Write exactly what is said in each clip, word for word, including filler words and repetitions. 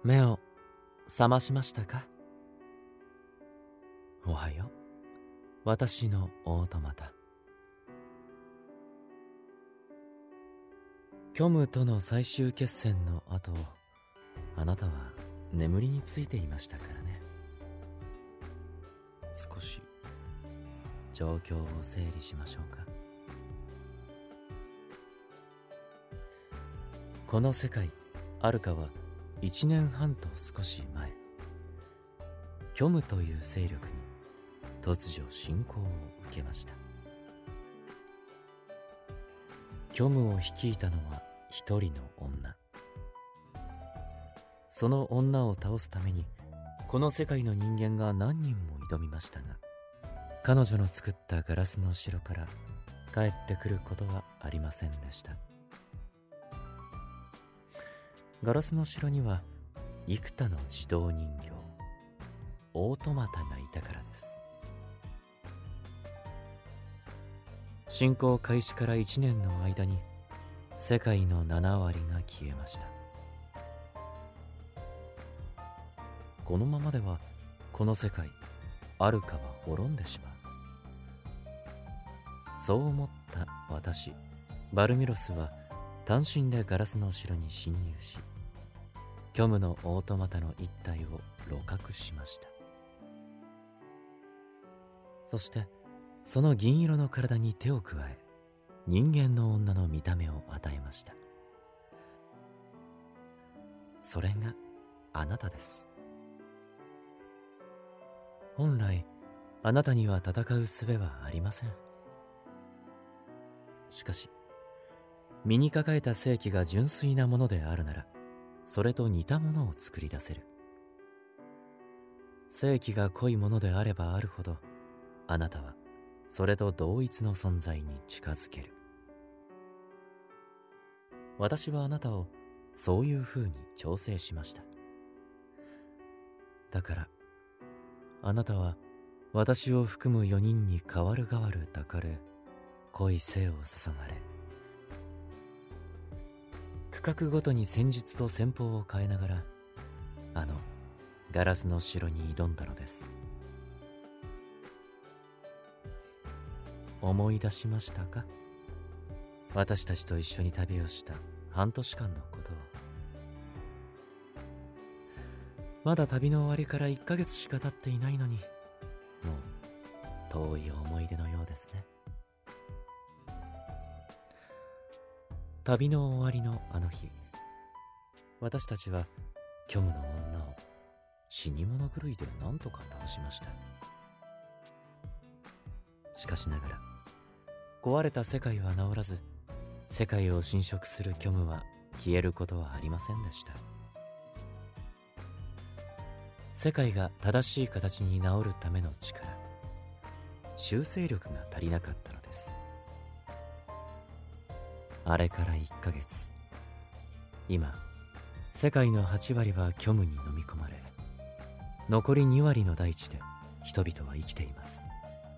目を覚ましましたか？おはよう、私のオートマタ。虚無との最終決戦の後、あなたは眠りについていましたからね。少し状況を整理しましょうか。この世界アルカはいちねんはんと少し前、虚無という勢力に突如侵攻を受けました。虚無を率いたのは一人の女。その女を倒すためにこの世界の人間が何人も挑みましたが、彼女の作ったガラスの城から帰ってくることはありませんでした。ガラスの城には幾多の自動人形、オートマタがいたからです。侵攻開始からいちねんの間に世界のななわりが消えました。このままではこの世界アルカは滅んでしまう。そう思った私バルミロスは単身でガラスの城に侵入し、虚無のオートマタの一体を鹵獲しました。そしてその銀色の体に手を加え、人間の女の見た目を与えました。それがあなたです。本来あなたには戦う術はありません。しかし身に抱えた正気が純粋なものであるなら、それと似たものを作り出せる。正気が濃いものであればあるほど、あなたはそれと同一の存在に近づける。私はあなたをそういう風に調整しました。だからあなたは私を含むよにんに代わる代わる抱かれ、濃い生を注がれ、区画ごとに戦術と戦法を変えながら、あのガラスの城に挑んだのです。思い出しましたか？私たちと一緒に旅をした半年間のことを。まだ旅の終わりからいっかげつしか経っていないのに、もう遠い思い出のようですね。旅の終わりのあの日、私たちは虚無の女を死に物狂いで何とか倒しました。しかしながら壊れた世界は治らず、世界を侵食する虚無は消えることはありませんでした。世界が正しい形に治るための力、修正力が足りなかったのです。あれからいっかげつ、今世界のはちわりは虚無に飲み込まれ、残りにわりの大地で人々は生きています。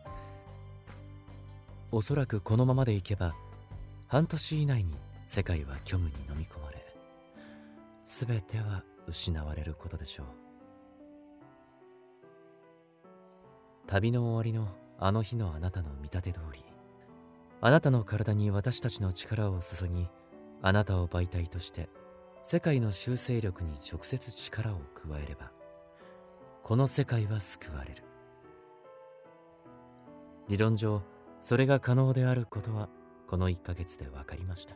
おそらくこのままでいけば半年以内に世界は虚無に飲み込まれ、すべては失われることでしょう。旅の終わりのあの日のあなたの見立て通り、あなたの体に私たちの力を注ぎ、あなたを媒体として世界の修正力に直接力を加えれば、この世界は救われる。理論上それが可能であることはこのいっかげつで分かりました。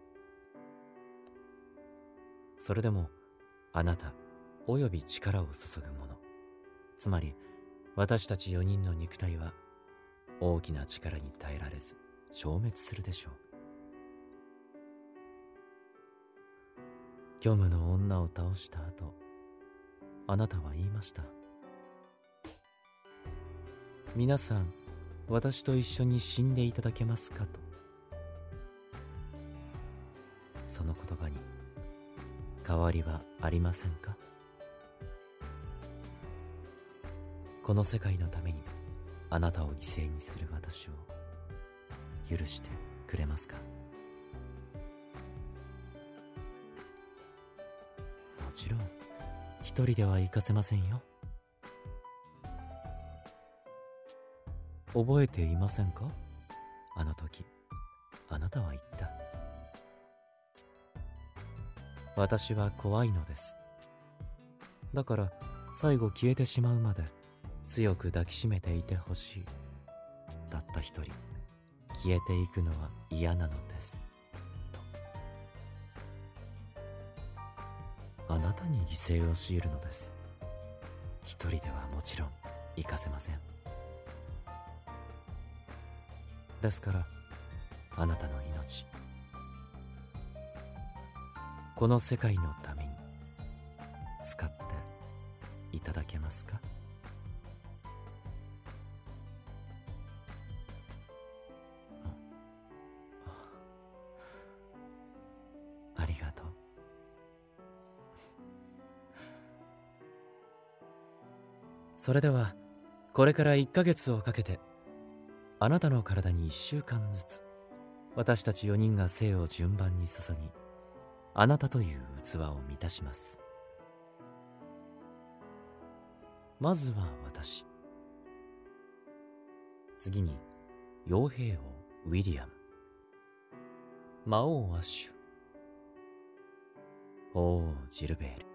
それでもあなたおよび力を注ぐ者、つまり私たちよにんの肉体は大きな力に耐えられず消滅するでしょう。虚無の女を倒した後、あなたは言いました。皆さん、私と一緒に死んでいただけますかと。その言葉に変わりはありませんか？この世界のためにあなたを犠牲にする私を許してくれますか？もちろん一人では行かせませんよ。覚えていませんか？あの時あなたは言った。私は怖いのです。だから最後消えてしまうまで強く抱きしめていてほしい。たった一人消えていくのは嫌なのですと。あなたに犠牲を強いるのです。一人ではもちろん行かせません。ですからあなたの命、この世界のために使っていただけますか？ありがとう。それではこれからいっかげつをかけてあなたの体にいっしゅうかんずつ私たちよにんが生を順番に注ぎ、あなたという器を満たします。まずは私、次に傭兵王ウィリアム、魔王アッシュ、法王ジルベール、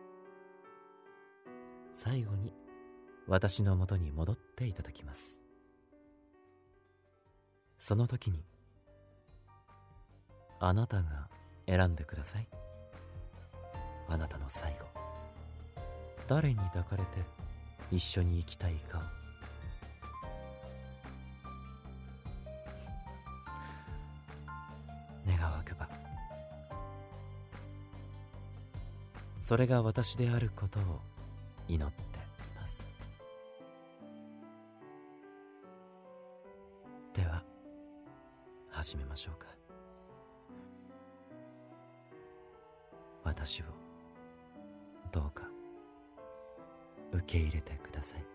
最後に私のもとに戻っていただきます。その時にあなたが選んでください。あなたの最後、誰に抱かれて一緒に生きたいかを。願わくば、それが私であることを祈っています。では始めましょうか。私をどうか受け入れてください。